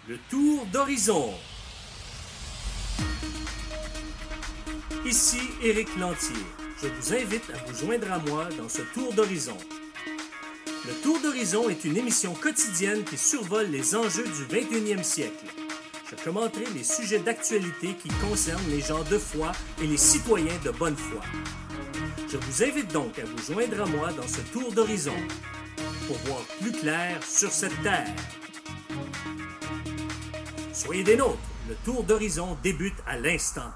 Le tour d'horizon. Ici Éric Lantier. Je vous invite à vous joindre à moi dans ce tour d'horizon. Le tour d'horizon est une émission quotidienne qui survole les enjeux du 21e siècle. Je commenterai les sujets d'actualité qui concernent les gens de foi et les citoyens de bonne foi. Je vous invite donc à vous joindre à moi dans ce tour d'horizon pour voir plus clair sur cette terre. Soyez des nôtres, le tour d'horizon débute à l'instant.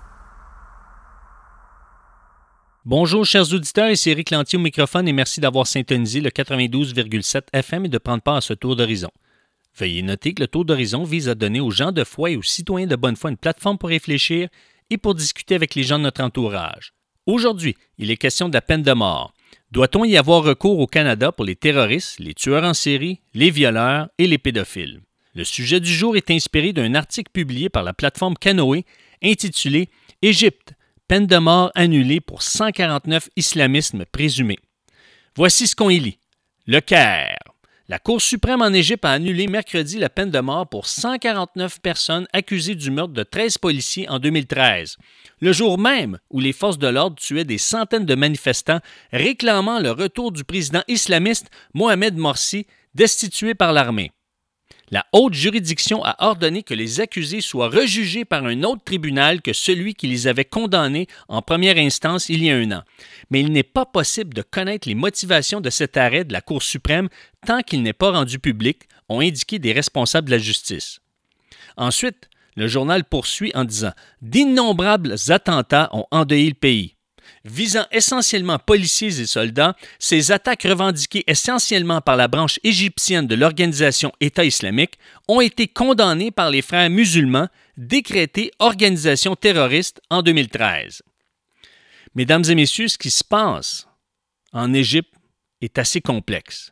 Bonjour chers auditeurs, ici Éric Lantier au microphone et merci d'avoir syntonisé le 92,7 FM et de prendre part à ce tour d'horizon. Veuillez noter que le tour d'horizon vise à donner aux gens de foi et aux citoyens de bonne foi une plateforme pour réfléchir et pour discuter avec les gens de notre entourage. Aujourd'hui, il est question de la peine de mort. Doit-on y avoir recours au Canada pour les terroristes, les tueurs en série, les violeurs et les pédophiles? Le sujet du jour est inspiré d'un article publié par la plateforme Canoë intitulé « Égypte, peine de mort annulée pour 149 islamismes présumés ». Voici ce qu'on y lit. Le Caire. La Cour suprême en Égypte a annulé mercredi la peine de mort pour 149 personnes accusées du meurtre de 13 policiers en 2013, le jour même où les forces de l'ordre tuaient des centaines de manifestants réclamant le retour du président islamiste Mohamed Morsi, destitué par l'armée. La haute juridiction a ordonné que les accusés soient rejugés par un autre tribunal que celui qui les avait condamnés en première instance il y a 1 an. Mais il n'est pas possible de connaître les motivations de cet arrêt de la Cour suprême tant qu'il n'est pas rendu public, ont indiqué des responsables de la justice. Ensuite, le journal poursuit en disant « D'innombrables attentats ont endeuillé le pays. Visant essentiellement policiers et soldats, ces attaques revendiquées essentiellement par la branche égyptienne de l'organisation État islamique ont été condamnées par les frères musulmans, décrétées organisation terroriste en 2013. » Mesdames et messieurs, ce qui se passe en Égypte est assez complexe.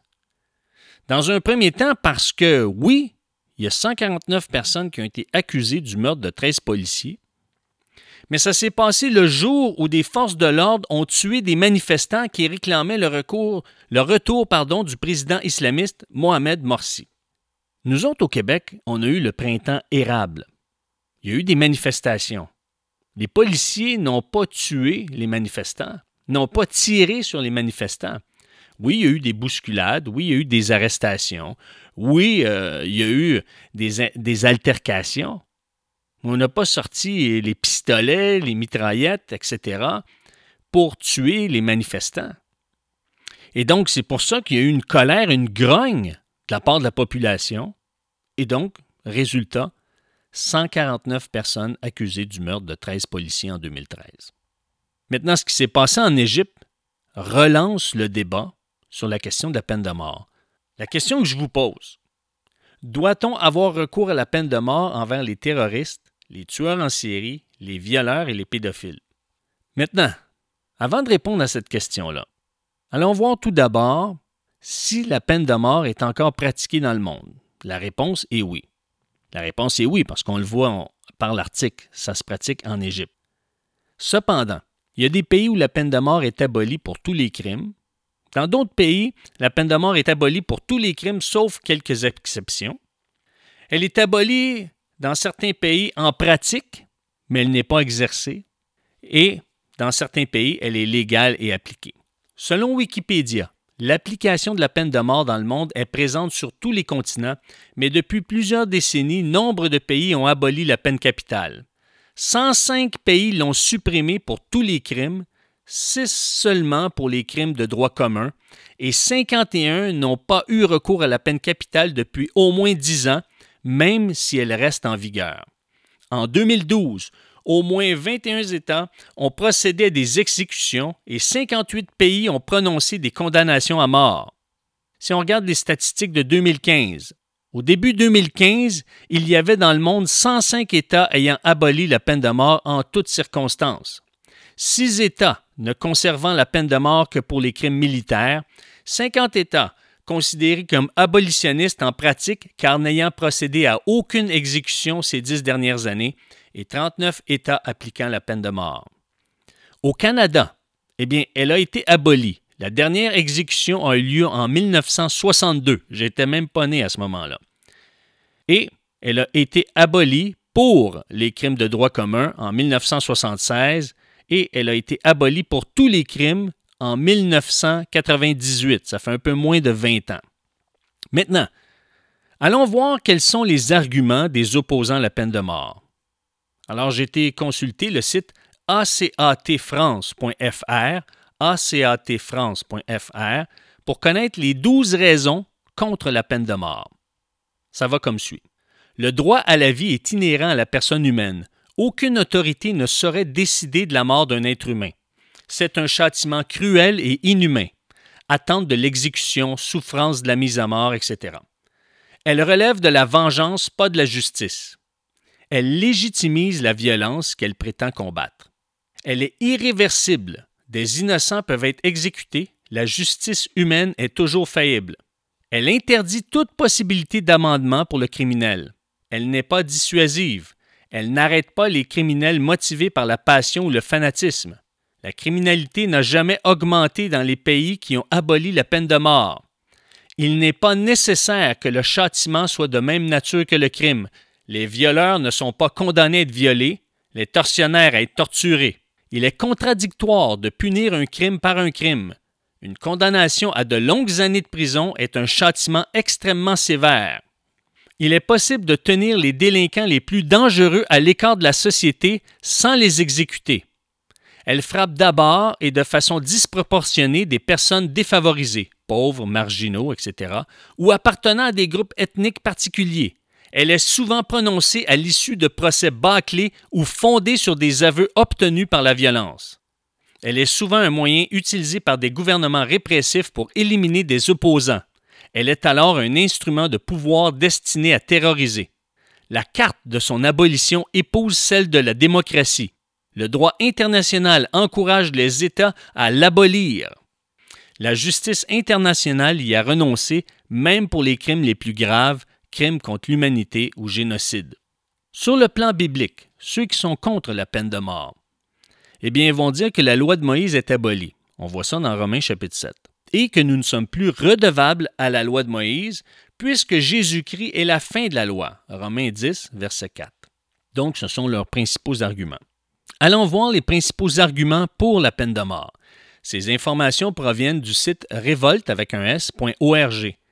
Dans un premier temps, parce que, oui, il y a 149 personnes qui ont été accusées du meurtre de 13 policiers, mais ça s'est passé le jour où des forces de l'ordre ont tué des manifestants qui réclamaient le retour du président islamiste Mohamed Morsi. Nous autres, au Québec, on a eu le printemps érable. Il y a eu des manifestations. Les policiers n'ont pas tué les manifestants, n'ont pas tiré sur les manifestants. Oui, il y a eu des bousculades, oui, il y a eu des arrestations, oui, il y a eu des altercations. On n'a pas sorti les pistolets, les mitraillettes, etc. pour tuer les manifestants. Et donc, c'est pour ça qu'il y a eu une colère, une grogne de la part de la population. Et donc, résultat, 149 personnes accusées du meurtre de 13 policiers en 2013. Maintenant, ce qui s'est passé en Égypte relance le débat sur la question de la peine de mort. La question que je vous pose, doit-on avoir recours à la peine de mort envers les terroristes, les tueurs en série, les violeurs et les pédophiles? Maintenant, avant de répondre à cette question-là, allons voir tout d'abord si la peine de mort est encore pratiquée dans le monde. La réponse est oui. La réponse est oui, parce qu'on le voit par l'article, ça se pratique en Égypte. Cependant, il y a des pays où la peine de mort est abolie pour tous les crimes. Dans d'autres pays, la peine de mort est abolie pour tous les crimes, sauf quelques exceptions. Elle est abolie dans certains pays en pratique, mais elle n'est pas exercée. Et dans certains pays, elle est légale et appliquée. Selon Wikipédia, l'application de la peine de mort dans le monde est présente sur tous les continents, mais depuis plusieurs décennies, nombre de pays ont aboli la peine capitale. 105 pays l'ont supprimée pour tous les crimes, 6 seulement pour les crimes de droit commun, et 51 n'ont pas eu recours à la peine capitale depuis au moins 10 ans, même si elle reste en vigueur. En 2012, au moins 21 États ont procédé à des exécutions et 58 pays ont prononcé des condamnations à mort. Si on regarde les statistiques de 2015, au début 2015, il y avait dans le monde 105 États ayant aboli la peine de mort en toutes circonstances. 6 États ne conservant la peine de mort que pour les crimes militaires, 50 États considérés comme abolitionnistes en pratique car n'ayant procédé à aucune exécution ces 10 dernières années, et 39 États appliquant la peine de mort. Au Canada, elle a été abolie. La dernière exécution a eu lieu en 1962. J'étais même pas né à ce moment-là. Et Elle a été abolie pour les crimes de droit commun en 1976 et elle a été abolie pour tous les crimes en 1998. Ça fait un peu moins de 20 ans. Maintenant, allons voir quels sont les arguments des opposants à la peine de mort. Alors, j'ai été consulter le site acatfrance.fr, acatfrance.fr, pour connaître les 12 raisons contre la peine de mort. Ça va comme suit. Le droit à la vie est inhérent à la personne humaine. Aucune autorité ne saurait décider de la mort d'un être humain. C'est un châtiment cruel et inhumain. Attente de l'exécution, souffrance de la mise à mort, etc. Elle relève de la vengeance, pas de la justice. Elle légitimise la violence qu'elle prétend combattre. Elle est irréversible. Des innocents peuvent être exécutés. La justice humaine est toujours faillible. Elle interdit toute possibilité d'amendement pour le criminel. Elle n'est pas dissuasive. Elle n'arrête pas les criminels motivés par la passion ou le fanatisme. La criminalité n'a jamais augmenté dans les pays qui ont aboli la peine de mort. Il n'est pas nécessaire que le châtiment soit de même nature que le crime. Les violeurs ne sont pas condamnés à être violés, les tortionnaires à être torturés. Il est contradictoire de punir un crime par un crime. Une condamnation à de longues années de prison est un châtiment extrêmement sévère. Il est possible de tenir les délinquants les plus dangereux à l'écart de la société sans les exécuter. Elle frappe d'abord et de façon disproportionnée des personnes défavorisées, pauvres, marginaux, etc., ou appartenant à des groupes ethniques particuliers. Elle est souvent prononcée à l'issue de procès bâclés ou fondés sur des aveux obtenus par la violence. Elle est souvent un moyen utilisé par des gouvernements répressifs pour éliminer des opposants. Elle est alors un instrument de pouvoir destiné à terroriser. La carte de son abolition épouse celle de la démocratie. Le droit international encourage les États à l'abolir. La justice internationale y a renoncé, même pour les crimes les plus graves, crimes contre l'humanité ou génocide. Sur le plan biblique, ceux qui sont contre la peine de mort, ils vont dire que la loi de Moïse est abolie. On voit ça dans Romains chapitre 7. Et que nous ne sommes plus redevables à la loi de Moïse, puisque Jésus-Christ est la fin de la loi. Romains 10, verset 4. Donc, ce sont leurs principaux arguments. Allons voir les principaux arguments pour la peine de mort. Ces informations proviennent du site révolte.org.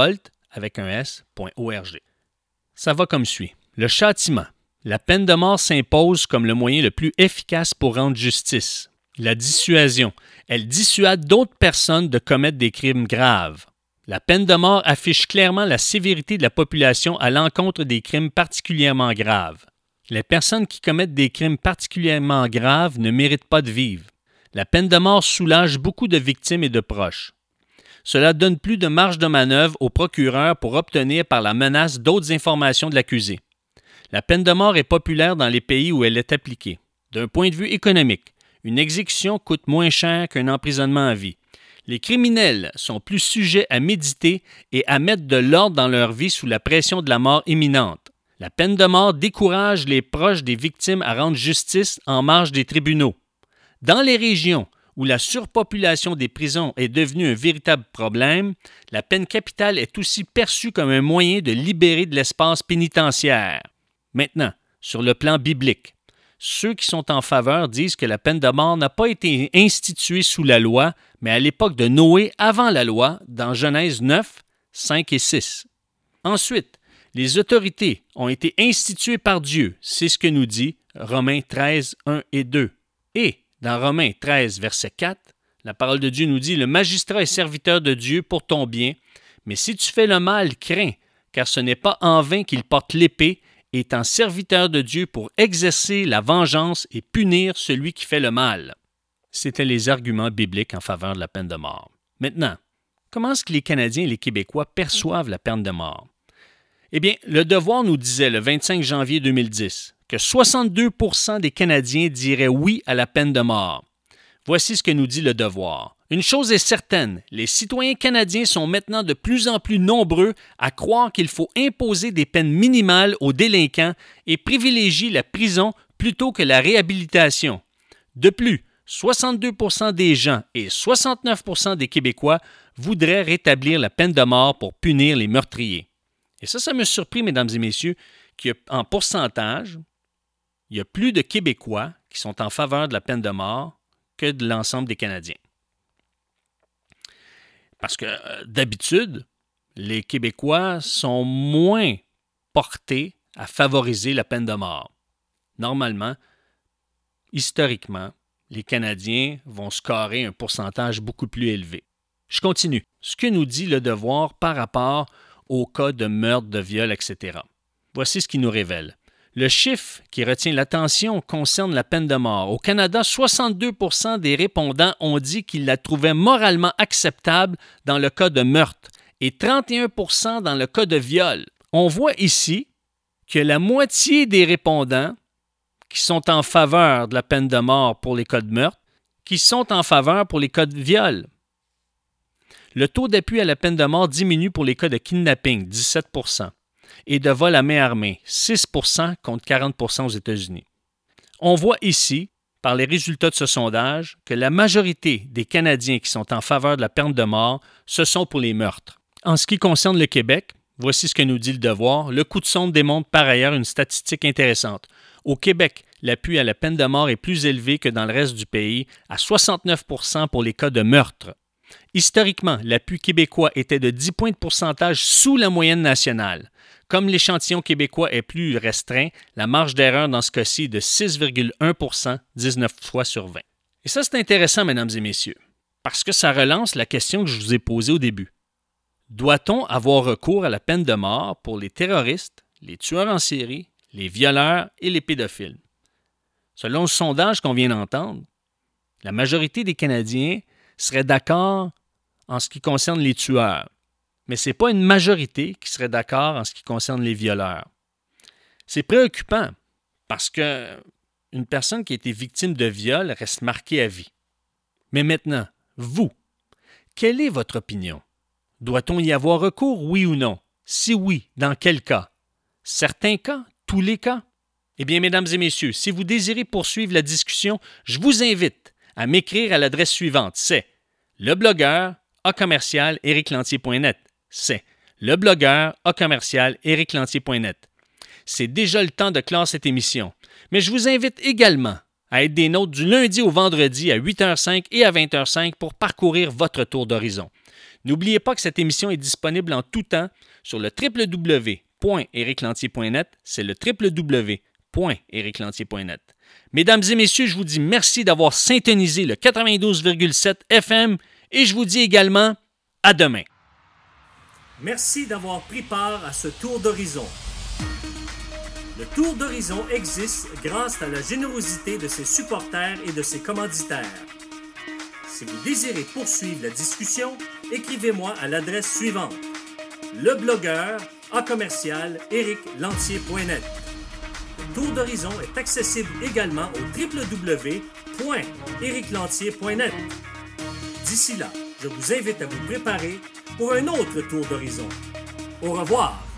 Révolte.org. Ça va comme suit. Le châtiment. La peine de mort s'impose comme le moyen le plus efficace pour rendre justice. La dissuasion. Elle dissuade d'autres personnes de commettre des crimes graves. La peine de mort affiche clairement la sévérité de la population à l'encontre des crimes particulièrement graves. Les personnes qui commettent des crimes particulièrement graves ne méritent pas de vivre. La peine de mort soulage beaucoup de victimes et de proches. Cela donne plus de marge de manœuvre au procureur pour obtenir par la menace d'autres informations de l'accusé. La peine de mort est populaire dans les pays où elle est appliquée. D'un point de vue économique, une exécution coûte moins cher qu'un emprisonnement à vie. Les criminels sont plus sujets à méditer et à mettre de l'ordre dans leur vie sous la pression de la mort imminente. La peine de mort décourage les proches des victimes à rendre justice en marge des tribunaux. Dans les régions où la surpopulation des prisons est devenue un véritable problème, la peine capitale est aussi perçue comme un moyen de libérer de l'espace pénitentiaire. Maintenant, sur le plan biblique, ceux qui sont en faveur disent que la peine de mort n'a pas été instituée sous la loi, mais à l'époque de Noé avant la loi, dans Genèse 9, 5 et 6. Ensuite, les autorités ont été instituées par Dieu, c'est ce que nous dit Romains 13, 1 et 2. Et dans Romains 13, verset 4, la parole de Dieu nous dit « Le magistrat est serviteur de Dieu pour ton bien, mais si tu fais le mal, crains, car ce n'est pas en vain qu'il porte l'épée, étant serviteur de Dieu pour exercer la vengeance et punir celui qui fait le mal. » C'étaient les arguments bibliques en faveur de la peine de mort. Maintenant, comment est-ce que les Canadiens et les Québécois perçoivent la peine de mort? Le Devoir nous disait le 25 janvier 2010 que 62% des Canadiens diraient oui à la peine de mort. Voici ce que nous dit le Devoir. Une chose est certaine, les citoyens canadiens sont maintenant de plus en plus nombreux à croire qu'il faut imposer des peines minimales aux délinquants et privilégier la prison plutôt que la réhabilitation. De plus, 62% des gens et 69% des Québécois voudraient rétablir la peine de mort pour punir les meurtriers. Et ça me surprit, mesdames et messieurs, qu'en pourcentage, il y a plus de Québécois qui sont en faveur de la peine de mort que de l'ensemble des Canadiens. Parce que d'habitude, les Québécois sont moins portés à favoriser la peine de mort. Normalement, historiquement, les Canadiens vont scorer un pourcentage beaucoup plus élevé. Je continue. Ce que nous dit le devoir par rapport aux cas de meurtre, de viol, etc. Voici ce qu'il nous révèle. Le chiffre qui retient l'attention concerne la peine de mort. Au Canada, 62% des répondants ont dit qu'ils la trouvaient moralement acceptable dans le cas de meurtre et 31% dans le cas de viol. On voit ici que la moitié des répondants qui sont en faveur de la peine de mort pour les cas de meurtre, qui sont en faveur pour les cas de viol. Le taux d'appui à la peine de mort diminue pour les cas de kidnapping, 17%, et de vol à main armée, 6% contre 40% aux États-Unis. On voit ici, par les résultats de ce sondage, que la majorité des Canadiens qui sont en faveur de la peine de mort, ce sont pour les meurtres. En ce qui concerne le Québec, voici ce que nous dit le devoir. Le coup de sonde démontre par ailleurs une statistique intéressante. Au Québec, l'appui à la peine de mort est plus élevé que dans le reste du pays, à 69% pour les cas de meurtre. Historiquement, l'appui québécois était de 10 points de pourcentage sous la moyenne nationale. Comme l'échantillon québécois est plus restreint, la marge d'erreur dans ce cas-ci est de 6,1%, 19 fois sur 20. Et ça, c'est intéressant, mesdames et messieurs, parce que ça relance la question que je vous ai posée au début. Doit-on avoir recours à la peine de mort pour les terroristes, les tueurs en série, les violeurs et les pédophiles? Selon le sondage qu'on vient d'entendre, la majorité des Canadiens seraient d'accord en ce qui concerne les tueurs, mais ce n'est pas une majorité qui serait d'accord en ce qui concerne les violeurs. C'est préoccupant parce qu'une personne qui a été victime de viol reste marquée à vie. Mais maintenant, vous, quelle est votre opinion? Doit-on y avoir recours, oui ou non? Si oui, dans quel cas? Certains cas? Tous les cas? Eh bien, mesdames et messieurs, si vous désirez poursuivre la discussion, je vous invite à m'écrire à l'adresse suivante. C'est leblogueur@ericlantier.net. C'est leblogueur@ericlantier.net. C'est déjà le temps de clore cette émission, mais je vous invite également à être des nôtres du lundi au vendredi à 8h05 et à 20h05 pour parcourir votre tour d'horizon. N'oubliez pas que cette émission est disponible en tout temps sur le www.ericlantier.net. C'est le www.ericlantier.net. Mesdames et messieurs, je vous dis merci d'avoir syntonisé le 92,7 FM et je vous dis également à demain. Merci d'avoir pris part à ce tour d'horizon. Le tour d'horizon existe grâce à la générosité de ses supporters et de ses commanditaires. Si vous désirez poursuivre la discussion, écrivez-moi à l'adresse suivante: leblogueur@ericlantier.net. Le tour d'horizon est accessible également au www.ericlantier.net. D'ici là, je vous invite à vous préparer pour un autre tour d'horizon. Au revoir!